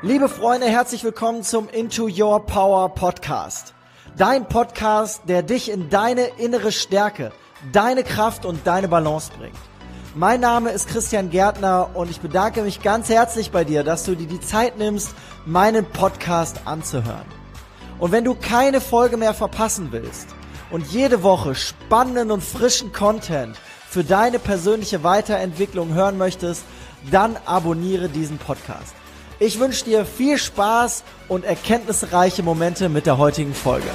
Liebe Freunde, herzlich willkommen zum Into Your Power Podcast. Dein Podcast, der dich in deine innere Stärke, deine Kraft und deine Balance bringt. Mein Name ist Christian Gärtner und ich bedanke mich ganz herzlich bei dir, dass du dir die Zeit nimmst, meinen Podcast anzuhören. Und wenn du keine Folge mehr verpassen willst und jede Woche spannenden und frischen Content für deine persönliche Weiterentwicklung hören möchtest, dann abonniere diesen Podcast. Ich wünsche dir viel Spaß und erkenntnisreiche Momente mit der heutigen Folge.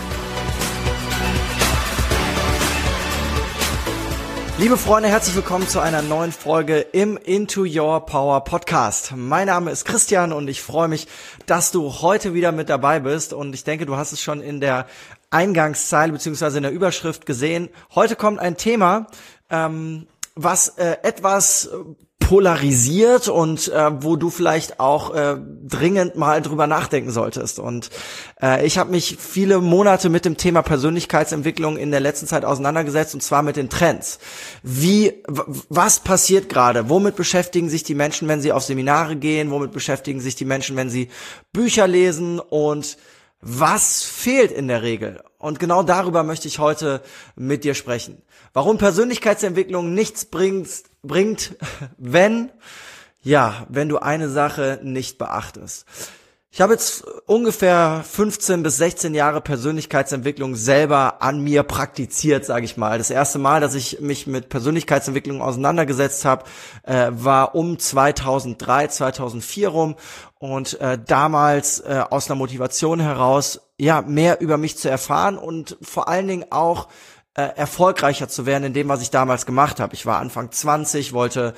Liebe Freunde, herzlich willkommen zu einer neuen Folge im Into Your Power Podcast. Mein Name ist Christian und ich freue mich, dass du heute wieder mit dabei bist. Und ich denke, du hast es schon in der Eingangszeile bzw. in der Überschrift gesehen. Heute kommt ein Thema, was etwas polarisiert und wo du vielleicht auch dringend mal drüber nachdenken solltest. Und ich habe mich viele Monate mit dem Thema Persönlichkeitsentwicklung in der letzten Zeit auseinandergesetzt, und zwar mit den Trends. Was passiert gerade? Womit beschäftigen sich die Menschen, wenn sie auf Seminare gehen? Womit beschäftigen sich die Menschen, wenn sie Bücher lesen? Und was fehlt in der Regel? Und genau darüber möchte ich heute mit dir sprechen. Warum Persönlichkeitsentwicklung nichts bringt, wenn du eine Sache nicht beachtest. Ich habe jetzt ungefähr 15 bis 16 Jahre Persönlichkeitsentwicklung selber an mir praktiziert, sage ich mal. Das erste Mal, dass ich mich mit Persönlichkeitsentwicklung auseinandergesetzt habe, war um 2003, 2004 rum, und damals aus einer Motivation heraus, mehr über mich zu erfahren und vor allen Dingen auch erfolgreicher zu werden in dem, was ich damals gemacht habe. Ich war Anfang 20,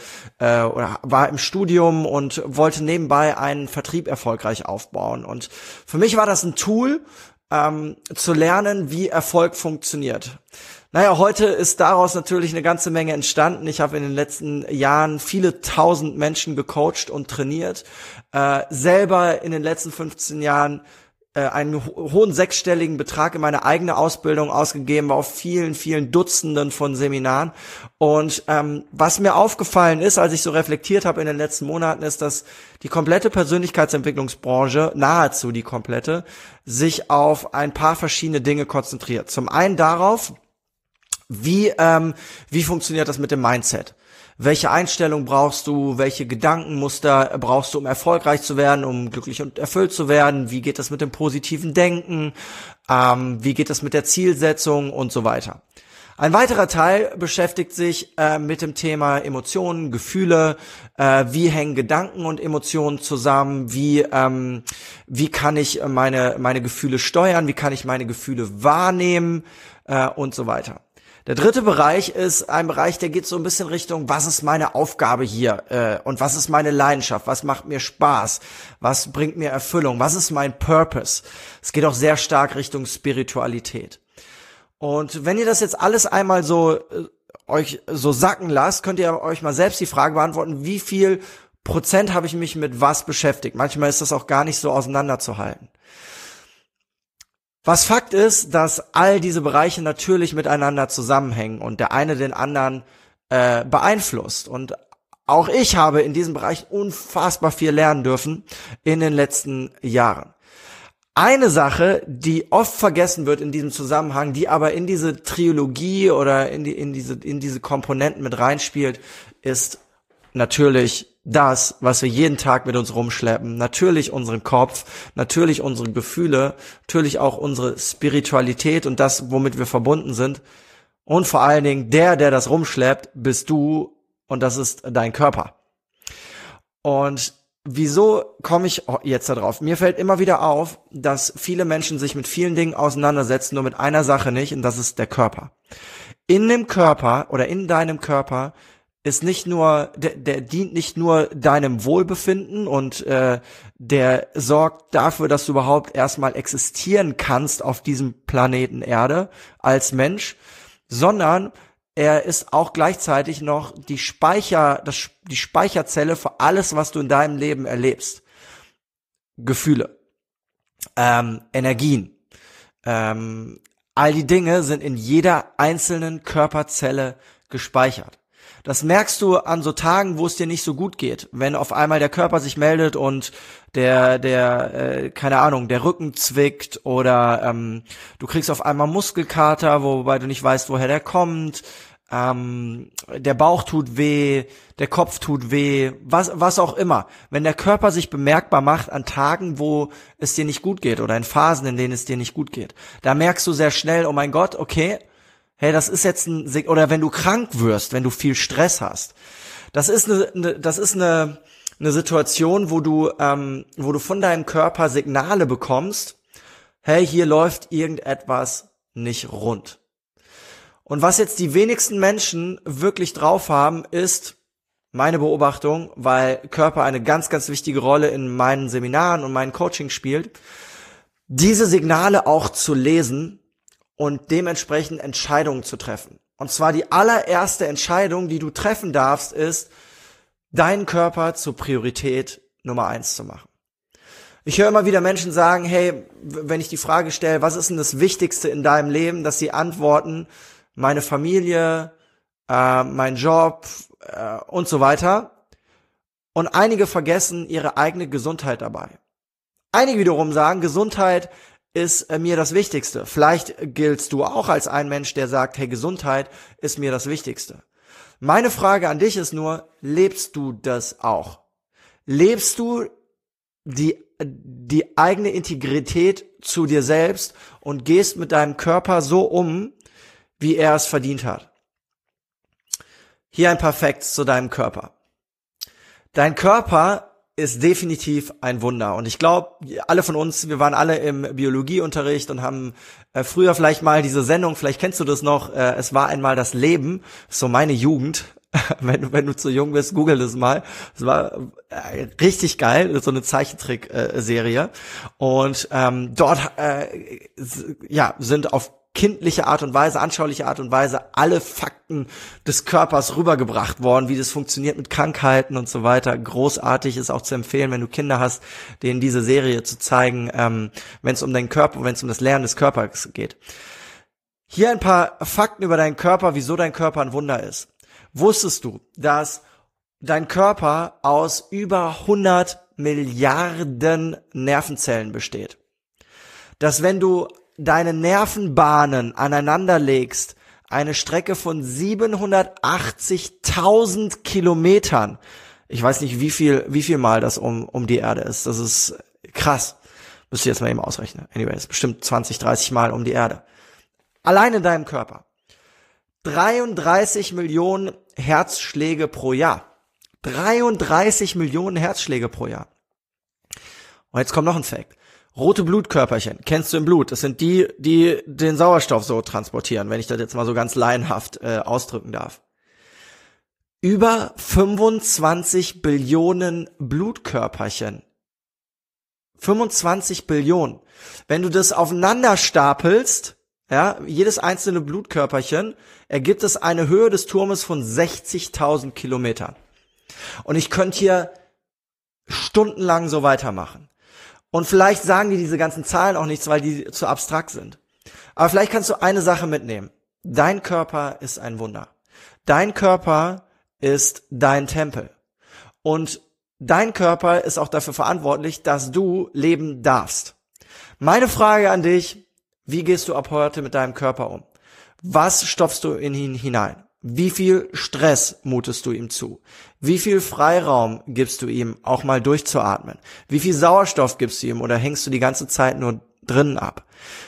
war im Studium und wollte nebenbei einen Vertrieb erfolgreich aufbauen. Und für mich war das ein Tool, zu lernen, wie Erfolg funktioniert. Heute ist daraus natürlich eine ganze Menge entstanden. Ich habe in den letzten Jahren viele tausend Menschen gecoacht und trainiert. Selber in den letzten 15 Jahren einen hohen sechsstelligen Betrag in meine eigene Ausbildung ausgegeben, auf vielen, vielen Dutzenden von Seminaren. Und was mir aufgefallen ist, als ich so reflektiert habe in den letzten Monaten, ist, dass die komplette Persönlichkeitsentwicklungsbranche, nahezu die komplette, sich auf ein paar verschiedene Dinge konzentriert. Zum einen darauf, wie funktioniert das mit dem Mindset? Welche Einstellung brauchst du? Welche Gedankenmuster brauchst du, um erfolgreich zu werden, um glücklich und erfüllt zu werden? Wie geht das mit dem positiven Denken? Wie geht das mit der Zielsetzung und so weiter? Ein weiterer Teil beschäftigt sich mit dem Thema Emotionen, Gefühle. Wie hängen Gedanken und Emotionen zusammen? Wie kann ich meine Gefühle steuern? Wie kann ich meine Gefühle wahrnehmen? Und so weiter. Der dritte Bereich ist ein Bereich, der geht so ein bisschen Richtung, was ist meine Aufgabe hier und was ist meine Leidenschaft, was macht mir Spaß, was bringt mir Erfüllung, was ist mein Purpose. Es geht auch sehr stark Richtung Spiritualität. Und wenn ihr das jetzt alles einmal so euch so sacken lasst, könnt ihr euch mal selbst die Frage beantworten, wie viel Prozent habe ich mich mit was beschäftigt. Manchmal ist das auch gar nicht so auseinanderzuhalten. Was Fakt ist, dass all diese Bereiche natürlich miteinander zusammenhängen und der eine den anderen beeinflusst. Und auch ich habe in diesem Bereich unfassbar viel lernen dürfen in den letzten Jahren. Eine Sache, die oft vergessen wird in diesem Zusammenhang, die aber in diese Trilogie oder in diese Komponenten mit reinspielt, ist natürlich das, was wir jeden Tag mit uns rumschleppen, natürlich unseren Kopf, natürlich unsere Gefühle, natürlich auch unsere Spiritualität und das, womit wir verbunden sind. Und vor allen Dingen der das rumschleppt, bist du, und das ist dein Körper. Und wieso komme ich jetzt da drauf? Mir fällt immer wieder auf, dass viele Menschen sich mit vielen Dingen auseinandersetzen, nur mit einer Sache nicht, und das ist der Körper. In dem Körper oder in deinem Körper ist nicht nur, der dient nicht nur deinem Wohlbefinden und der sorgt dafür, dass du überhaupt erstmal existieren kannst auf diesem Planeten Erde als Mensch, sondern er ist auch gleichzeitig noch die Speicherzelle für alles, was du in deinem Leben erlebst. Gefühle, Energien, all die Dinge sind in jeder einzelnen Körperzelle gespeichert. Das merkst du an so Tagen, wo es dir nicht so gut geht, wenn auf einmal der Körper sich meldet und keine Ahnung, der Rücken zwickt oder du kriegst auf einmal Muskelkater, wobei du nicht weißt, woher der kommt, der Bauch tut weh, der Kopf tut weh, was auch immer. Wenn der Körper sich bemerkbar macht an Tagen, wo es dir nicht gut geht oder in Phasen, in denen es dir nicht gut geht, da merkst du sehr schnell, oh mein Gott, okay, hey, das ist jetzt oder wenn du krank wirst, wenn du viel Stress hast. Das ist eine Situation, wo du von deinem Körper Signale bekommst, hey, hier läuft irgendetwas nicht rund. Und was jetzt die wenigsten Menschen wirklich drauf haben, ist meine Beobachtung, weil Körper eine ganz, ganz wichtige Rolle in meinen Seminaren und meinen Coachings spielt, diese Signale auch zu lesen und dementsprechend Entscheidungen zu treffen. Und zwar die allererste Entscheidung, die du treffen darfst, ist, deinen Körper zur Priorität Nummer 1 zu machen. Ich höre immer wieder Menschen sagen, hey, wenn ich die Frage stelle, was ist denn das Wichtigste in deinem Leben, dass sie antworten, meine Familie, mein Job und so weiter. Und einige vergessen ihre eigene Gesundheit dabei. Einige wiederum sagen, Gesundheit ist mir das Wichtigste. Vielleicht giltst du auch als ein Mensch, der sagt, hey, Gesundheit ist mir das Wichtigste. Meine Frage an dich ist nur, lebst du das auch? Lebst du die eigene Integrität zu dir selbst und gehst mit deinem Körper so um, wie er es verdient hat? Hier ein paar Facts zu deinem Körper. Dein Körper ist definitiv ein Wunder. Und ich glaube, alle von uns, wir waren alle im Biologieunterricht und haben früher vielleicht mal diese Sendung, vielleicht kennst du das noch, es war einmal das Leben, so meine Jugend. Wenn du zu jung bist, google das mal. Es war richtig geil, so eine Zeichentrick-Serie. Und dort sind auf kindliche Art und Weise, anschauliche Art und Weise alle Fakten des Körpers rübergebracht worden, wie das funktioniert mit Krankheiten und so weiter. Großartig, ist auch zu empfehlen, wenn du Kinder hast, denen diese Serie zu zeigen, wenn es um deinen Körper, wenn es um das Lernen des Körpers geht. Hier ein paar Fakten über deinen Körper, wieso dein Körper ein Wunder ist. Wusstest du, dass dein Körper aus über 100 Milliarden Nervenzellen besteht? Dass wenn du deine Nervenbahnen aneinander legst, eine Strecke von 780.000 Kilometern, ich weiß nicht, wie viel Mal das um die Erde ist, das ist krass, müsst ihr jetzt mal eben ausrechnen, anyways, bestimmt 20, 30 Mal um die Erde. Allein in deinem Körper. 33 Millionen Herzschläge pro Jahr. 33 Millionen Herzschläge pro Jahr. Und jetzt kommt noch ein Fact. Rote Blutkörperchen, kennst du im Blut. Das sind die den Sauerstoff so transportieren, wenn ich das jetzt mal so ganz laienhaft ausdrücken darf. Über 25 Billionen Blutkörperchen. 25 Billionen. Wenn du das aufeinander stapelst, ja, jedes einzelne Blutkörperchen, ergibt es eine Höhe des Turmes von 60.000 Kilometern. Und ich könnte hier stundenlang so weitermachen. Und vielleicht sagen dir diese ganzen Zahlen auch nichts, weil die zu abstrakt sind. Aber vielleicht kannst du eine Sache mitnehmen. Dein Körper ist ein Wunder. Dein Körper ist dein Tempel. Und dein Körper ist auch dafür verantwortlich, dass du leben darfst. Meine Frage an dich, wie gehst du ab heute mit deinem Körper um? Was stopfst du in ihn hinein? Wie viel Stress mutest du ihm zu? Wie viel Freiraum gibst du ihm, auch mal durchzuatmen? Wie viel Sauerstoff gibst du ihm oder hängst du die ganze Zeit nur drinnen ab?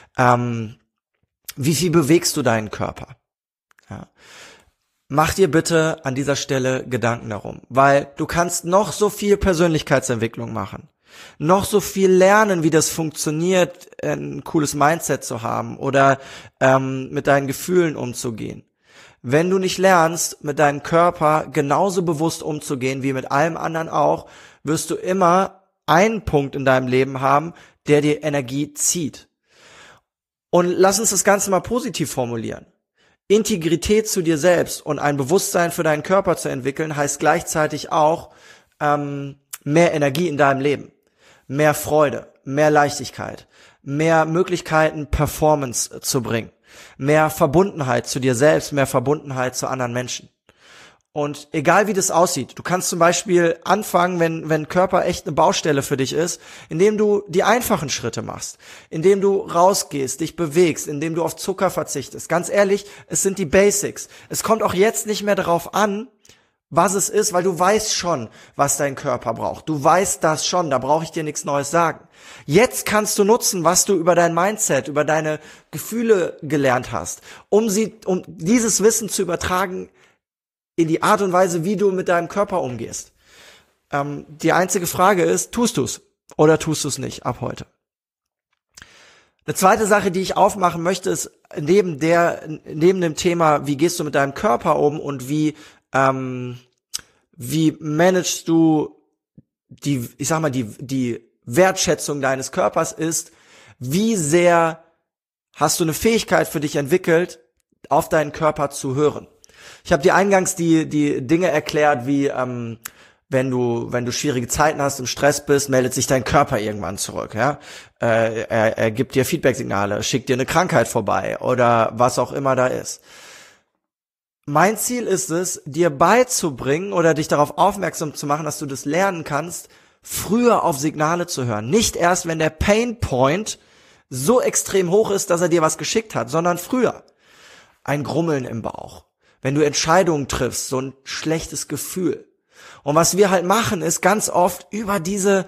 Wie viel bewegst du deinen Körper? Ja. Mach dir bitte an dieser Stelle Gedanken darum, weil du kannst noch so viel Persönlichkeitsentwicklung machen, noch so viel lernen, wie das funktioniert, ein cooles Mindset zu haben oder mit deinen Gefühlen umzugehen. Wenn du nicht lernst, mit deinem Körper genauso bewusst umzugehen wie mit allem anderen auch, wirst du immer einen Punkt in deinem Leben haben, der dir Energie zieht. Und lass uns das Ganze mal positiv formulieren. Integrität zu dir selbst und ein Bewusstsein für deinen Körper zu entwickeln, heißt gleichzeitig auch mehr Energie in deinem Leben, mehr Freude, mehr Leichtigkeit, mehr Möglichkeiten, Performance zu bringen. Mehr Verbundenheit zu dir selbst, mehr Verbundenheit zu anderen Menschen. Und egal wie das aussieht, du kannst zum Beispiel anfangen, wenn Körper echt eine Baustelle für dich ist, indem du die einfachen Schritte machst, indem du rausgehst, dich bewegst, indem du auf Zucker verzichtest. Ganz ehrlich, es sind die Basics. Es kommt auch jetzt nicht mehr darauf an, was es ist, weil du weißt schon, was dein Körper braucht. Du weißt das schon, da brauche ich dir nichts Neues sagen. Jetzt kannst du nutzen, was du über dein Mindset, über deine Gefühle gelernt hast, um dieses Wissen zu übertragen in die Art und Weise, wie du mit deinem Körper umgehst. Die einzige Frage ist, tust du's oder tust du's nicht ab heute? Eine zweite Sache, die ich aufmachen möchte, ist neben dem Thema, wie gehst du mit deinem Körper um und wie managst du die Wertschätzung deines Körpers ist, wie sehr hast du eine Fähigkeit für dich entwickelt, auf deinen Körper zu hören. Ich habe dir eingangs die Dinge erklärt, wie wenn du schwierige Zeiten hast, im Stress bist, meldet sich dein Körper irgendwann zurück. Ja, er gibt dir Feedbacksignale, schickt dir eine Krankheit vorbei oder was auch immer da ist. Mein Ziel ist es, dir beizubringen oder dich darauf aufmerksam zu machen, dass du das lernen kannst, früher auf Signale zu hören. Nicht erst, wenn der Pain Point so extrem hoch ist, dass er dir was geschickt hat, sondern früher. Ein Grummeln im Bauch. Wenn du Entscheidungen triffst, so ein schlechtes Gefühl. Und was wir halt machen, ist ganz oft über diese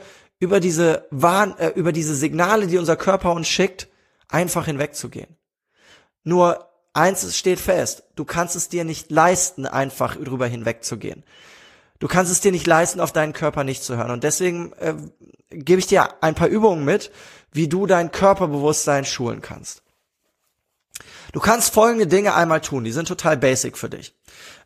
Signale, die unser Körper uns schickt, einfach hinwegzugehen. Nur eins steht fest, du kannst es dir nicht leisten, einfach drüber hinwegzugehen. Du kannst es dir nicht leisten, auf deinen Körper nicht zu hören. Und deswegen gebe ich dir ein paar Übungen mit, wie du dein Körperbewusstsein schulen kannst. Du kannst folgende Dinge einmal tun, die sind total basic für dich.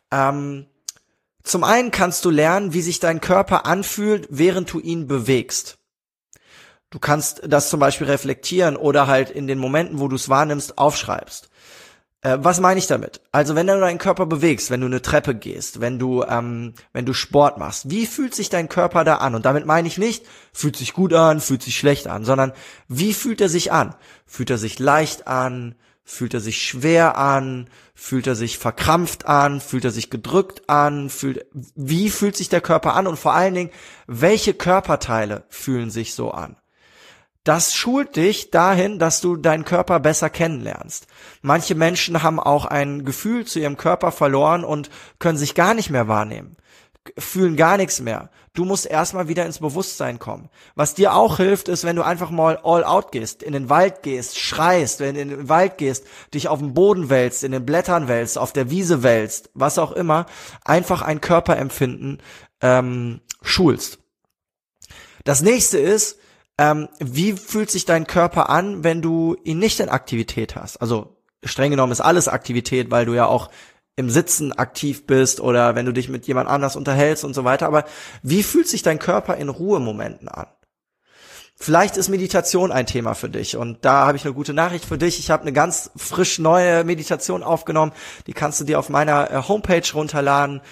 Zum einen kannst du lernen, wie sich dein Körper anfühlt, während du ihn bewegst. Du kannst das zum Beispiel reflektieren oder halt in den Momenten, wo du es wahrnimmst, aufschreibst. Was meine ich damit? Also wenn du deinen Körper bewegst, wenn du eine Treppe gehst, wenn du Sport machst, wie fühlt sich dein Körper da an? Und damit meine ich nicht, fühlt sich gut an, fühlt sich schlecht an, sondern wie fühlt er sich an? Fühlt er sich leicht an? Fühlt er sich schwer an? Fühlt er sich verkrampft an? Fühlt er sich gedrückt an? Wie fühlt sich der Körper an? Und vor allen Dingen, welche Körperteile fühlen sich so an? Das schult dich dahin, dass du deinen Körper besser kennenlernst. Manche Menschen haben auch ein Gefühl zu ihrem Körper verloren und können sich gar nicht mehr wahrnehmen, fühlen gar nichts mehr. Du musst erstmal wieder ins Bewusstsein kommen. Was dir auch hilft, ist, wenn du einfach mal all out gehst, in den Wald gehst, schreist, wenn du in den Wald gehst, dich auf dem Boden wälzt, in den Blättern wälzt, auf der Wiese wälzt, was auch immer, einfach ein Körperempfinden schulst. Das nächste ist, wie fühlt sich dein Körper an, wenn du ihn nicht in Aktivität hast? Also streng genommen ist alles Aktivität, weil du ja auch im Sitzen aktiv bist oder wenn du dich mit jemand anders unterhältst und so weiter. Aber wie fühlt sich dein Körper in Ruhemomenten an? Vielleicht ist Meditation ein Thema für dich und da habe ich eine gute Nachricht für dich. Ich habe eine ganz frisch neue Meditation aufgenommen. Die kannst du dir auf meiner Homepage runterladen,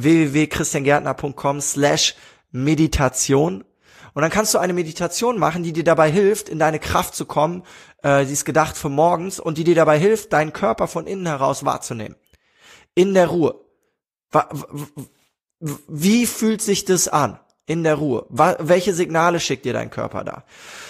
www.christiangärtner.com/Meditation. Und dann kannst du eine Meditation machen, die dir dabei hilft, in deine Kraft zu kommen. Die ist gedacht für morgens und die dir dabei hilft, deinen Körper von innen heraus wahrzunehmen. In der Ruhe. Wie fühlt sich das an? In der Ruhe. Welche Signale schickt dir dein Körper da?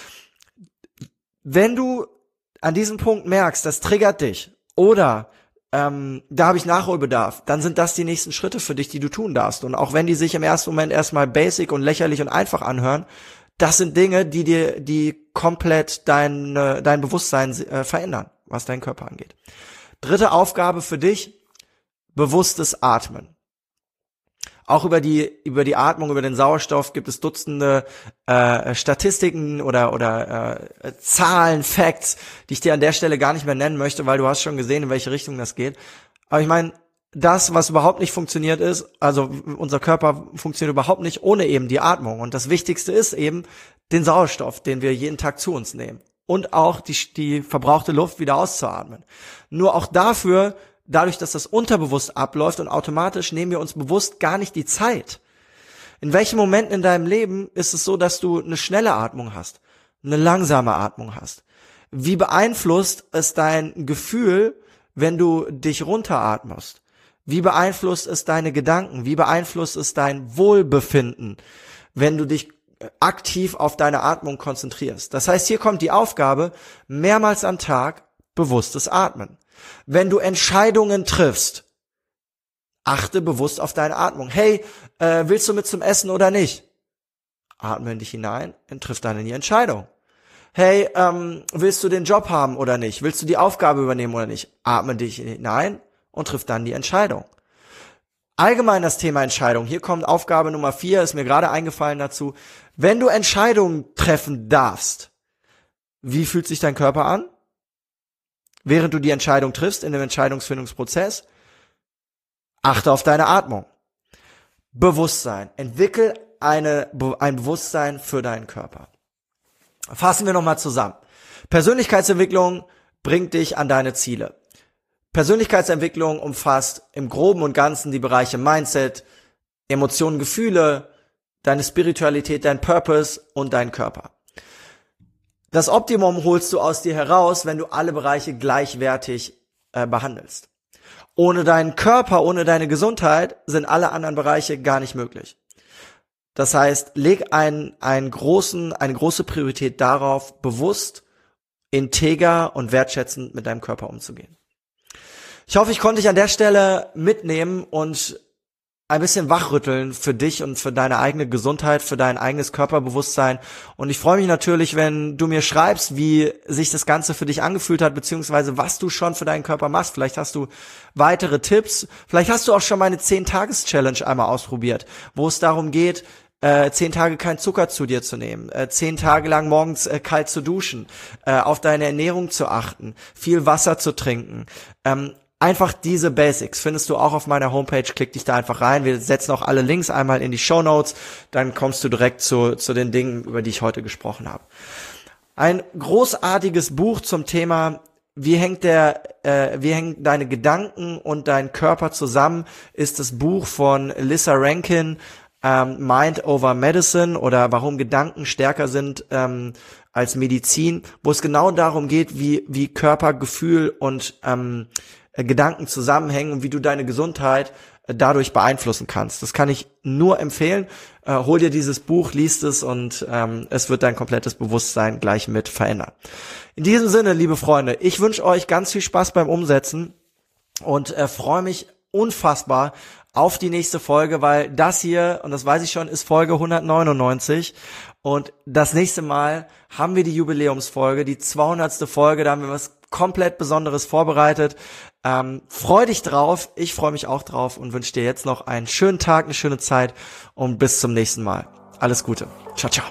Wenn du an diesem Punkt merkst, das triggert dich oder da habe ich Nachholbedarf, dann sind das die nächsten Schritte für dich, die du tun darfst. Und auch wenn die sich im ersten Moment erstmal basic und lächerlich und einfach anhören, das sind Dinge, die komplett dein Bewusstsein verändern, was deinen Körper angeht. Dritte Aufgabe für dich, bewusstes Atmen. Auch über die Atmung, über den Sauerstoff gibt es Dutzende Statistiken oder Zahlen, Facts, die ich dir an der Stelle gar nicht mehr nennen möchte, weil du hast schon gesehen, in welche Richtung das geht. Aber ich meine, das, was überhaupt nicht funktioniert ist, also unser Körper funktioniert überhaupt nicht ohne eben die Atmung. Und das Wichtigste ist eben den Sauerstoff, den wir jeden Tag zu uns nehmen. Und auch die verbrauchte Luft wieder auszuatmen. Nur auch dafür, dadurch, dass das unterbewusst abläuft und automatisch nehmen wir uns bewusst gar nicht die Zeit. In welchen Momenten in deinem Leben ist es so, dass du eine schnelle Atmung hast, eine langsame Atmung hast? Wie beeinflusst es dein Gefühl, wenn du dich runteratmest? Wie beeinflusst es deine Gedanken? Wie beeinflusst es dein Wohlbefinden, wenn du dich aktiv auf deine Atmung konzentrierst? Das heißt, hier kommt die Aufgabe, mehrmals am Tag bewusstes Atmen. Wenn du Entscheidungen triffst, achte bewusst auf deine Atmung. Hey, willst du mit zum Essen oder nicht? Atme in dich hinein und triff dann die Entscheidung. Hey, willst du den Job haben oder nicht? Willst du die Aufgabe übernehmen oder nicht? Atme in dich hinein und triff dann die Entscheidung. Allgemein das Thema Entscheidung. Hier kommt Aufgabe Nummer 4, ist mir gerade eingefallen dazu. Wenn du Entscheidungen treffen darfst, wie fühlt sich dein Körper an? Während du die Entscheidung triffst in dem Entscheidungsfindungsprozess, achte auf deine Atmung. Bewusstsein. Entwickel ein Bewusstsein für deinen Körper. Fassen wir nochmal zusammen. Persönlichkeitsentwicklung bringt dich an deine Ziele. Persönlichkeitsentwicklung umfasst im Groben und Ganzen die Bereiche Mindset, Emotionen, Gefühle, deine Spiritualität, dein Purpose und dein Körper. Das Optimum holst du aus dir heraus, wenn du alle Bereiche gleichwertig behandelst. Ohne deinen Körper, ohne deine Gesundheit sind alle anderen Bereiche gar nicht möglich. Das heißt, leg eine große Priorität darauf, bewusst, integer und wertschätzend mit deinem Körper umzugehen. Ich hoffe, ich konnte dich an der Stelle mitnehmen und ein bisschen wachrütteln für dich und für deine eigene Gesundheit, für dein eigenes Körperbewusstsein. Und ich freue mich natürlich, wenn du mir schreibst, wie sich das Ganze für dich angefühlt hat, beziehungsweise was du schon für deinen Körper machst. Vielleicht hast du weitere Tipps. Vielleicht hast du auch schon meine 10-Tages-Challenge einmal ausprobiert, wo es darum geht, 10 Tage kein Zucker zu dir zu nehmen, 10 Tage lang morgens kalt zu duschen, auf deine Ernährung zu achten, viel Wasser zu trinken. Einfach diese Basics findest du auch auf meiner Homepage. Klick dich da einfach rein. Wir setzen auch alle Links einmal in die Shownotes. Dann kommst du direkt zu den Dingen, über die ich heute gesprochen habe. Ein großartiges Buch zum Thema, wie hängt deine Gedanken und dein Körper zusammen, ist das Buch von Lissa Rankin, Mind over Medicine, oder warum Gedanken stärker sind als Medizin, wo es genau darum geht, wie Körper, Gefühl und Gedanken zusammenhängen und wie du deine Gesundheit dadurch beeinflussen kannst. Das kann ich nur empfehlen. Hol dir dieses Buch, liest es und es wird dein komplettes Bewusstsein gleich mit verändern. In diesem Sinne, liebe Freunde, ich wünsche euch ganz viel Spaß beim Umsetzen und freue mich unfassbar auf die nächste Folge, weil das hier, und das weiß ich schon, ist Folge 199 und das nächste Mal haben wir die Jubiläumsfolge, die 200. Folge, da haben wir was komplett Besonderes vorbereitet. Freu dich drauf, ich freue mich auch drauf und wünsche dir jetzt noch einen schönen Tag, eine schöne Zeit und bis zum nächsten Mal. Alles Gute. Ciao, ciao.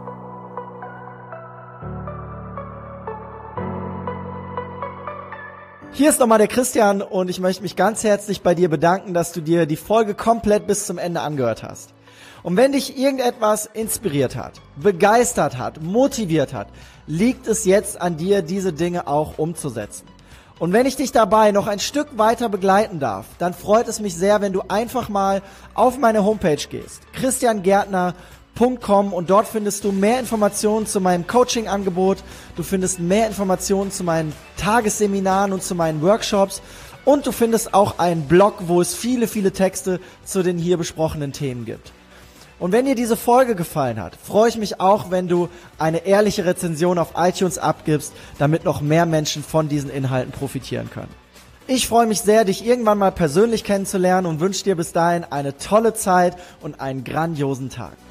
Hier ist nochmal der Christian und ich möchte mich ganz herzlich bei dir bedanken, dass du dir die Folge komplett bis zum Ende angehört hast. Und wenn dich irgendetwas inspiriert hat, begeistert hat, motiviert hat, liegt es jetzt an dir, diese Dinge auch umzusetzen. Und wenn ich dich dabei noch ein Stück weiter begleiten darf, dann freut es mich sehr, wenn du einfach mal auf meine Homepage gehst, christiangärtner.com, und dort findest du mehr Informationen zu meinem Coaching-Angebot, du findest mehr Informationen zu meinen Tagesseminaren und zu meinen Workshops und du findest auch einen Blog, wo es viele, viele Texte zu den hier besprochenen Themen gibt. Und wenn dir diese Folge gefallen hat, freue ich mich auch, wenn du eine ehrliche Rezension auf iTunes abgibst, damit noch mehr Menschen von diesen Inhalten profitieren können. Ich freue mich sehr, dich irgendwann mal persönlich kennenzulernen und wünsche dir bis dahin eine tolle Zeit und einen grandiosen Tag.